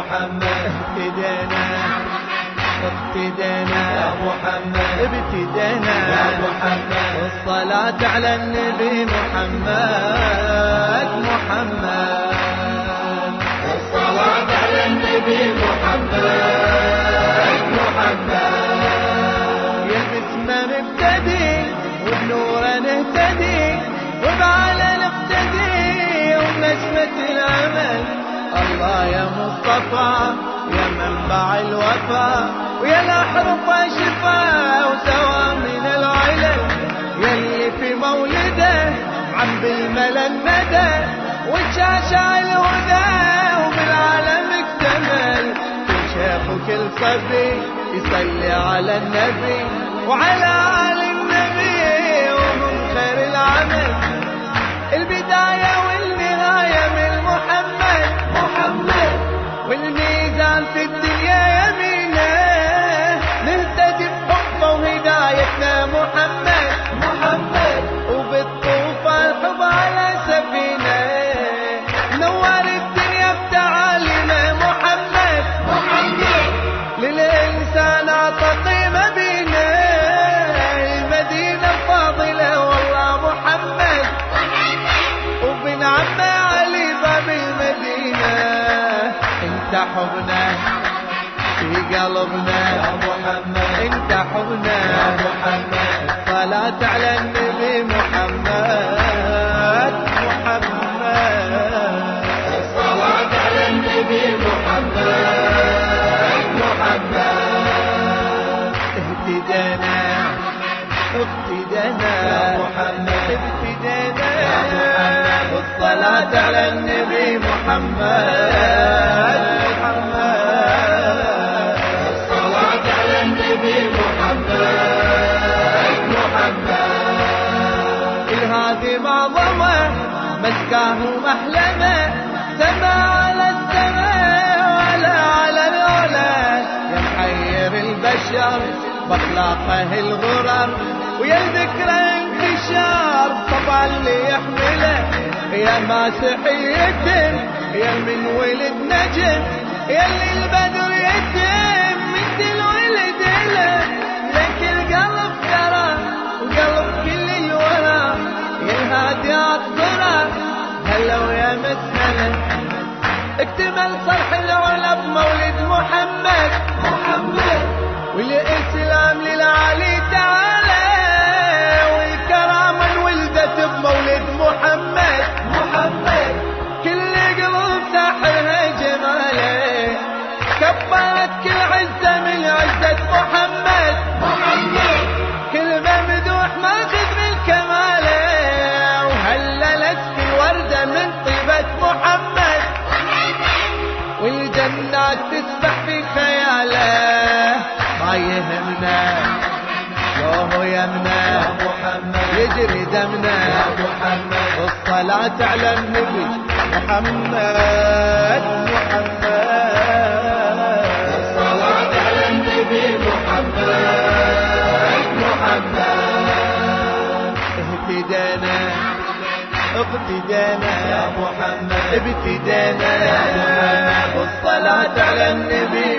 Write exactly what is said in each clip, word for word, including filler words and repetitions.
محمد ابتدينا ابتدينا يا محمد ابتدينا يا محمد والصلاة على النبي محمد محمد الصلاة على النبي محمد محمد يلبس ما نبتدي وبنوره نهتدي وبعلى نقتدي ونجمة الأمل الله يا مصطفى يا منبع الوفا ويا الأحرف شفاء وسوا من العلل يلي في مولده عم بالملا الندى وشاشع الهدى وبالعالم اكتمل كل شيخ وكل صبي يصلي على النبي وعلى آل النبي ومن خير العمل البداية والنهاية من محمد محمد والميزان في الدنيا يمينه نهتدي بحبه وهدايتنا محمد محمد وبالطوفان حب على سفينة نور الدنيا بتعاليمه محمد محمد للإنسان عطى قيمة بينه المدينة فاضلة والله محمد وبن عم علي باب المدينة انت حبنا في قلبنا يا محمد انت حبنا يا محمد صلاة على النبي محمد محمد الصلاة على النبي محمد محمد اهتدينا ابتدينا يا محمد ابتدينا يا محمد والصلاة على النبي محمد محمد الصلاة على النبي محمد محمد الهادي معظمه مسكاه محلمه سما على السماء ولا على العلا يا محير البشر باخلاقه الغرر ويا الذكرى انتشار طبعا اللي يحمله يا ماسحية يا من ولد نجم يا اللي البدر يتم مثل الولد له لك القلب ترى وقلب كل الورى يا الهادي عطره هلا ويا مسهله اكتمل صرح العلا بمولد محمد محمد والإسلام للعالي تعالى والكرامة انولدت بمولد محمد محمد كل قلوب ساحرها جماله كبرت كل عزة من عزة محمد محمد كل ممدوح ماخذ من كماله وهللت كل وردة من طيبة محمد والجنات تسبح في خياله ما يهمنا لوه يمنا يا محمد يجري دمنا يا محمد والصلاة على النبي محمد محمد الصلاة على النبي محمد محمد اهتدينا ابتدينا يا محمد ابتدينا يا محمد والصلاة على النبي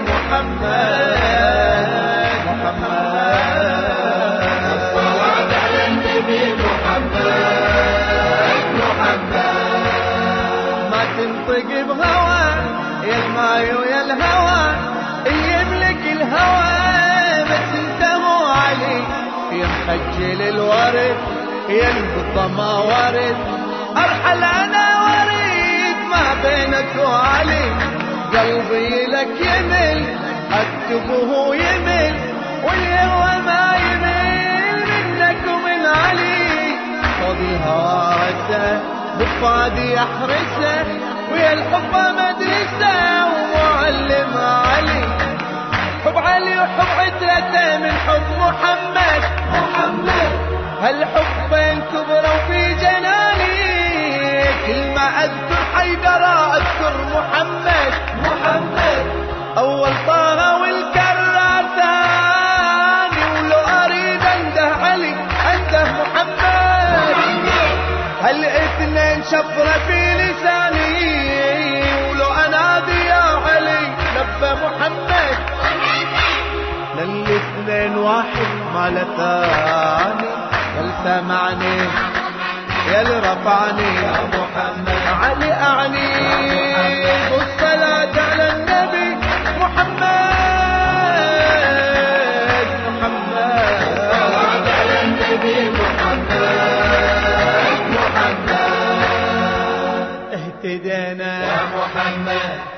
محمد محمد الصلاة على النبي محمد محمد ما تنطق بهوى يا الماي ويا الهوى اللي يملك الهوى بس انت مو علي يا مخجل الورد يا القطة ما ورد ارحل انا وريد ما بينك وعلي قلبي لك يمل اكتبه يمل والهوى ما يمل منك ومن علي خذ الهوى رسه بفادي يحرسه ويا الحب مدرسه ومعلم علي حب علي وحب عترته من حب محمد محمد هالحبين كبروا في جناني كل ما اذكر حيدر اذكر محمد محمد اول طه والكرار ثاني ولو اريد انده علي انده محمد هالاثنين شفره في لساني ولو انادي يا علي للاثنين واحد ما لثاني. قل سمعني يا اللي رفعني يا محمد علي أعني بالصلاة على النبي محمد محمد صلاة على النبي محمد محمد اهتدينا يا محمد